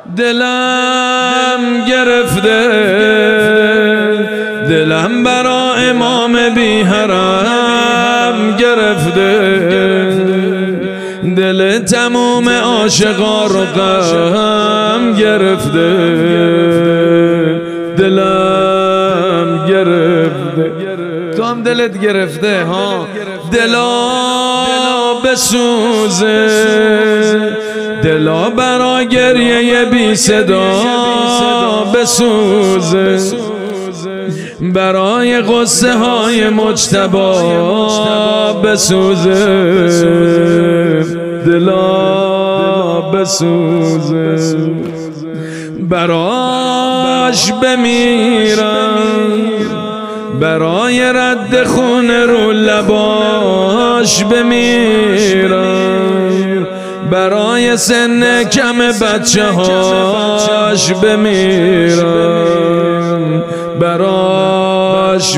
دلم گرفته، دلم برا امام بی حرم گرفته، دل تموم عاشقا رو غم گرفته، دلم گرفته. تو هم دلت گرفته ها؟ دلا بسوزه، دلا برا گریه بی صدا بسوزه، برای غصه های مجتبی بسوزه، دلا بسوزه، براش بمیرم، برای رد خون رو لباش بمیرم، برای سن کم بچه هاش بمیرم، براش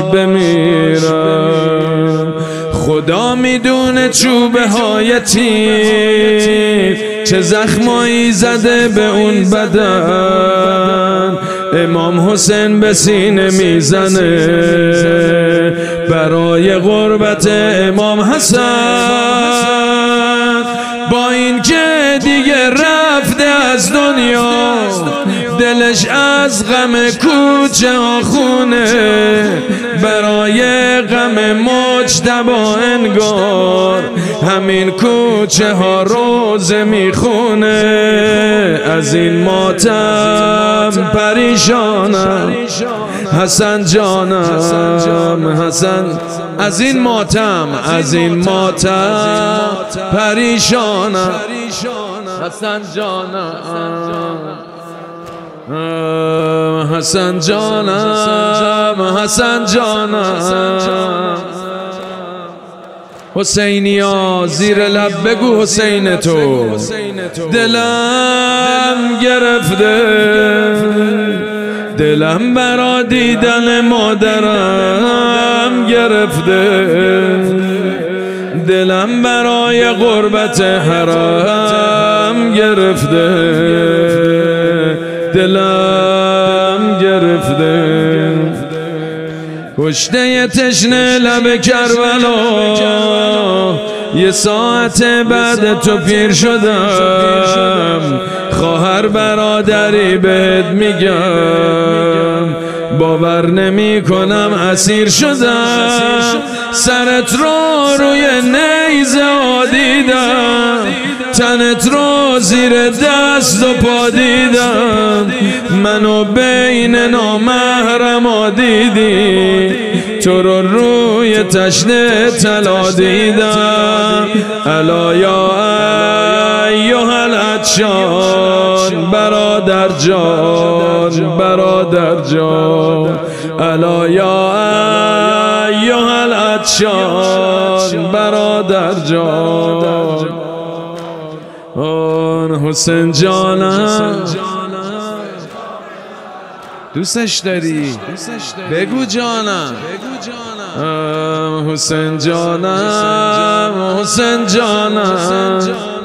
بمیرم. خدا میدونه چوبه های تیر چه زخمایی زده به اون بدن، امام حسین به سینه میزنه برای غربت امام حسن، با این که دیگه رفته از دنیا، دلش از غم کوچه ها خونه، برای غم مجتبی انگار همین کوچه ها روزه میخونه. از این ماتم پریشانم حسن جانم، حسن از این ماتم پریشانم حسن جانم، حسن جانم، حسن جانم. حسینیا زیر لب بگو حسین تو. دلم گرفته، دلم برا دیدن مادرم گرفته، دلم برای غربت حرم گرفته، دلم گرفته. کشته تشنه لب کربلا، یه ساعت بعد تو پیر شدم، خواهر برادری بهت میگم، باور نمی کنم اسیر شدم، سرت رو روی نیزه دیدم، تنت رو زیر دست و پا دیدم، منو بین نامحرما دیدی، تو رو روی تشنه طلا دیدم. الا یا ایها العطشان برادر جان، برادر جان، الا یا ایها العطشان برادر جان. حسین جانم دوستش داری؟ بگو جانم. حسین جانم، حسین جانم.